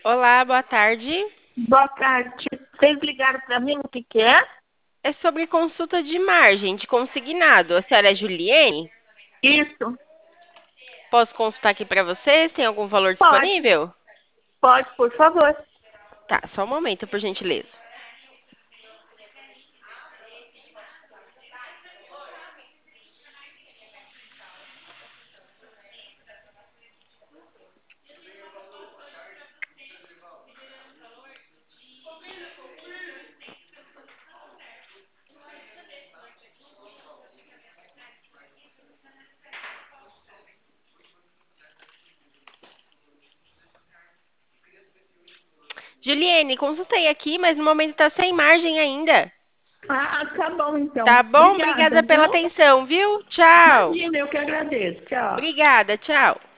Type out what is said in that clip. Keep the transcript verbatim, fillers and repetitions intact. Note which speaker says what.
Speaker 1: Olá, boa tarde.
Speaker 2: Boa tarde. Vocês ligaram para mim, o que que é?
Speaker 1: É sobre consulta de margem de consignado. A senhora é Juliene?
Speaker 2: Isso.
Speaker 1: Posso consultar aqui para vocês? Tem algum valor
Speaker 2: Pode,
Speaker 1: disponível?
Speaker 2: pode, por favor.
Speaker 1: Tá, só um momento, por gentileza. Juliene, consultei aqui, mas no momento está sem margem ainda.
Speaker 2: Ah, tá bom então.
Speaker 1: Tá bom?
Speaker 2: Obrigada,
Speaker 1: Obrigada pela
Speaker 2: viu?
Speaker 1: atenção, viu? Tchau.
Speaker 2: Imagina, eu que agradeço. Tchau.
Speaker 1: Obrigada, tchau.